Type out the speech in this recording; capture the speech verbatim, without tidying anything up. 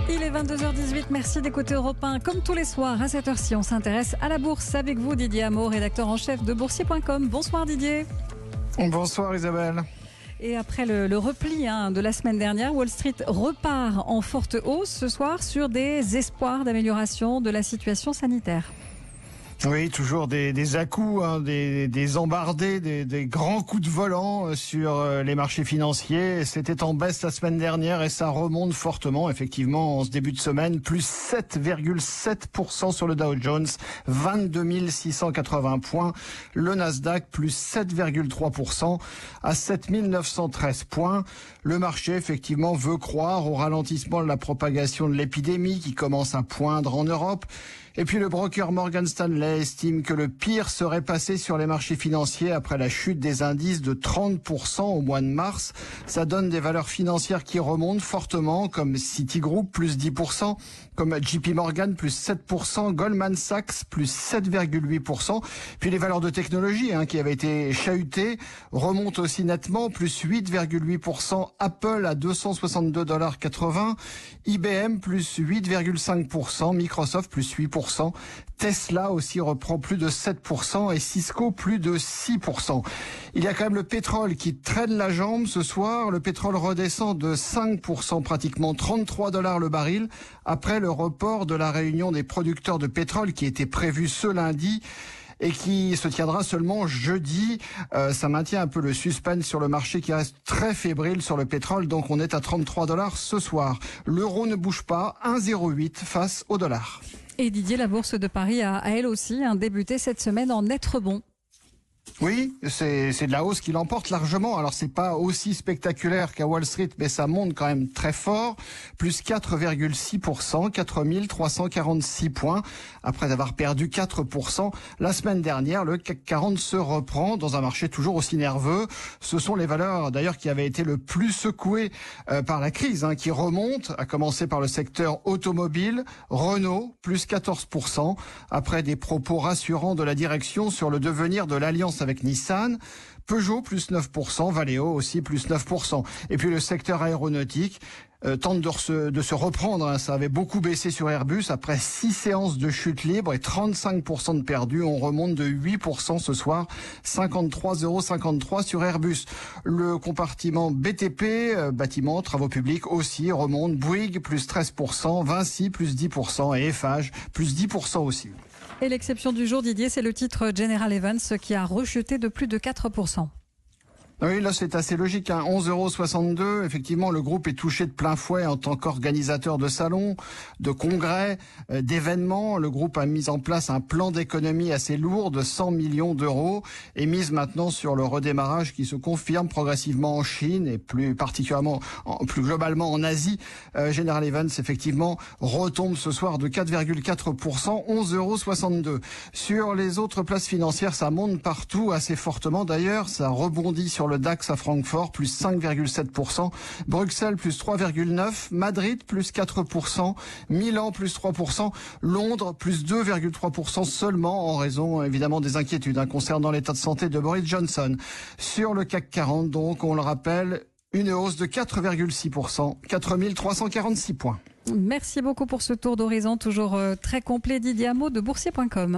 Il est vingt-deux heures dix-huit, merci d'écouter Europe un. Comme tous les soirs, à cette heure-ci, on s'intéresse à la bourse avec vous, Didier Hameau, rédacteur en chef de boursier point com. Bonsoir Didier. Bonsoir Isabelle. Et après le, le repli hein, de la semaine dernière, Wall Street repart en forte hausse ce soir sur des espoirs d'amélioration de la situation sanitaire. Oui, toujours des, des à-coups, hein, des, des embardés, des, des grands coups de volant sur les marchés financiers. C'était en baisse la semaine dernière et ça remonte fortement, effectivement, en ce début de semaine. Plus sept virgule sept pour cent sur le Dow Jones, vingt-deux mille six cent quatre-vingts points. Le Nasdaq, plus sept virgule trois pour cent à sept mille neuf cent treize points. Le marché, effectivement, veut croire au ralentissement de la propagation de l'épidémie qui commence à poindre en Europe. Et puis le broker Morgan Stanley estime que le pire serait passé sur les marchés financiers après la chute des indices de trente pour cent au mois de mars. Ça donne des valeurs financières qui remontent fortement, comme Citigroup, plus dix pour cent, comme J P Morgan, plus sept pour cent, Goldman Sachs, plus sept virgule huit pour cent. Puis les valeurs de technologie, hein, qui avaient été chahutées, remontent aussi nettement, plus huit virgule huit pour cent, Apple à deux cent soixante-deux virgule quatre-vingts dollars, I B M, plus huit virgule cinq pour cent, Microsoft, plus huit pour cent, Tesla aussi reprend plus de sept pour cent et Cisco plus de six pour cent. Il y a quand même le pétrole qui traîne la jambe ce soir. Le pétrole redescend de cinq pour cent, pratiquement trente-trois dollars le baril, après le report de la réunion des producteurs de pétrole qui était prévue ce lundi et qui se tiendra seulement jeudi. Euh, ça maintient un peu le suspense sur le marché qui reste très fébrile sur le pétrole. Donc on est à trente-trois dollars ce soir. L'euro ne bouge pas, un virgule zéro huit face au dollar. Et Didier, la bourse de Paris a, a elle aussi hein, débuté cette semaine en net rebond. Oui, c'est c'est de la hausse qui l'emporte largement. Alors c'est pas aussi spectaculaire qu'à Wall Street, mais ça monte quand même très fort. Plus quatre virgule six pour cent, quatre mille trois cent quarante-six points. Après avoir perdu quatre pour cent la semaine dernière, le C A C quarante se reprend dans un marché toujours aussi nerveux. Ce sont les valeurs d'ailleurs qui avaient été le plus secouées euh, par la crise, hein, qui remontent, à commencer par le secteur automobile. Renault, plus quatorze pour cent, après des propos rassurants de la direction sur le devenir de l'alliance avec Nissan. Peugeot, plus neuf pour cent, Valeo aussi, plus neuf pour cent. Et puis le secteur aéronautique euh, tente de se, de se reprendre. Hein. Ça avait beaucoup baissé sur Airbus après six séances de chute libre et trente-cinq pour cent de perdus. On remonte de huit pour cent ce soir, cinquante-trois euros cinquante-trois sur Airbus. Le compartiment B T P, euh, bâtiments, travaux publics aussi remonte. Bouygues, plus treize pour cent, Vinci, plus dix pour cent et Eiffage, plus dix pour cent aussi. Et l'exception du jour, Didier, c'est le titre General Evans qui a rechuté de plus de quatre pour cent. Oui, là c'est assez logique, hein. onze euros soixante-deux. Effectivement, le groupe est touché de plein fouet en tant qu'organisateur de salons, de congrès, euh, d'événements. Le groupe a mis en place un plan d'économie assez lourd de cent millions d'euros et mise maintenant sur le redémarrage qui se confirme progressivement en Chine et plus particulièrement, en, plus globalement en Asie. Euh, General Evans, effectivement, retombe ce soir de quatre virgule quatre pour cent, onze euros soixante-deux. Sur les autres places financières, ça monte partout assez fortement. D'ailleurs, ça rebondit sur le DAX à Francfort, plus cinq virgule sept pour cent, Bruxelles, plus trois virgule neuf pour cent, Madrid, plus quatre pour cent, Milan, plus trois pour cent, Londres, plus deux virgule trois pour cent seulement, en raison évidemment des inquiétudes hein, concernant l'état de santé de Boris Johnson. Sur le C A C quarante, donc, on le rappelle, une hausse de quatre virgule six pour cent, quatre mille trois cent quarante-six points. Merci beaucoup pour ce tour d'horizon, toujours euh, très complet. Didier Hameau de boursier point com.